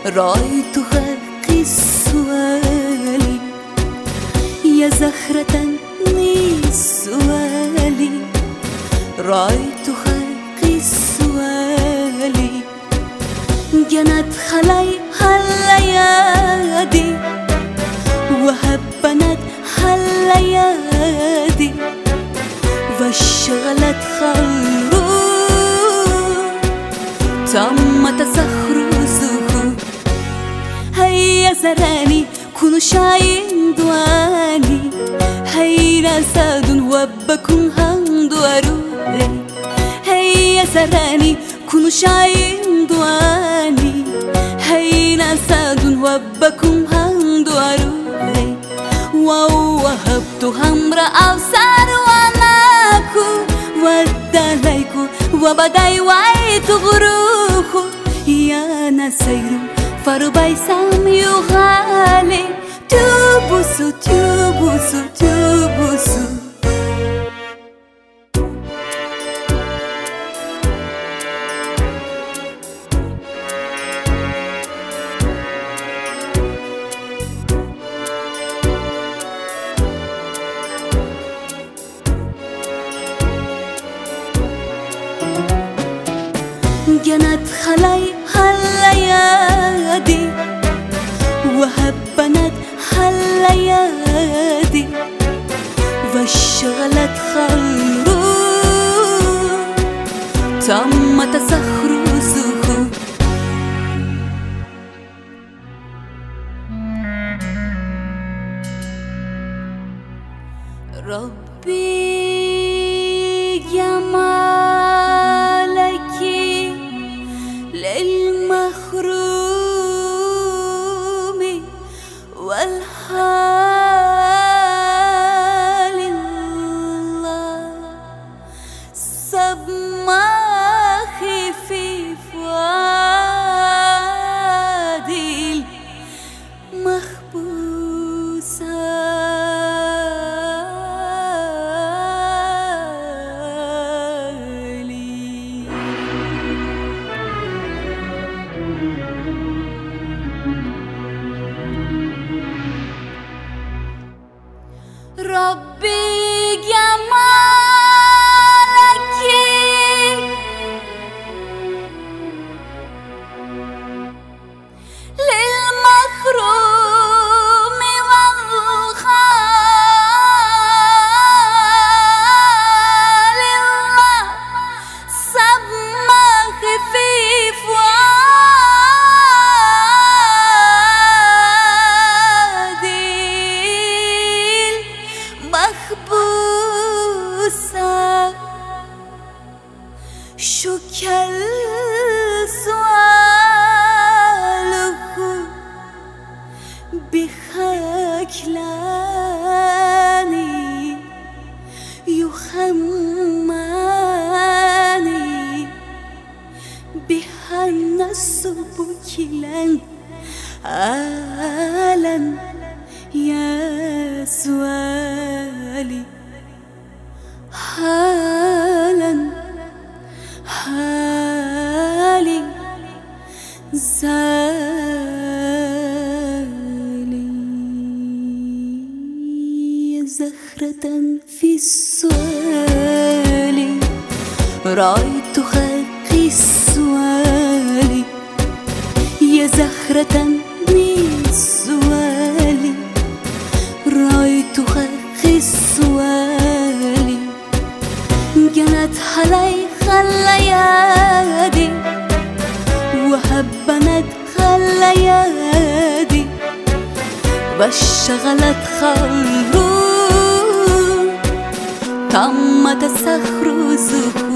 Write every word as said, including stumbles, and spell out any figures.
رأيتها قسوالي يا زهرة نسوالي، رأيتها قسوالي جنت عليها الليادي وهبنت الليادي واشغلتها الروح تم تسخرزه. هيا زراني كونوا شاين دواني، هيا ساد وبكم هندو أروي. هيا زراني كونوا شاين دواني، هيا ساد وبكم هندو أروي. ووهبت همرا أوسار وناكو وداليكو وبداي وايت غروخو يا نسيرو فرباي سام يغالي تبوسو تبوسو تبوسو. جنت عليها الليادي وهبنت الليادي واشغلتها الروح تم تسخرزه. ربي جمالك للمخروم والحال الله سبماخي في فؤادي المخبوسة. ربي جمالك للمخروم والخال الله سبماخ في مخبوسة. شو كل سؤاله بخاكلاني يخماني بهالنص بكلان آلا يا سؤالي حالا حالي زالي زهرة في السؤال رأيتها قسوالي يا زهرة نسوالي، رأيتها قسوالي جنت عليها الليادي وهبنت الليادي واشغلتها الروح تم تسخرزه.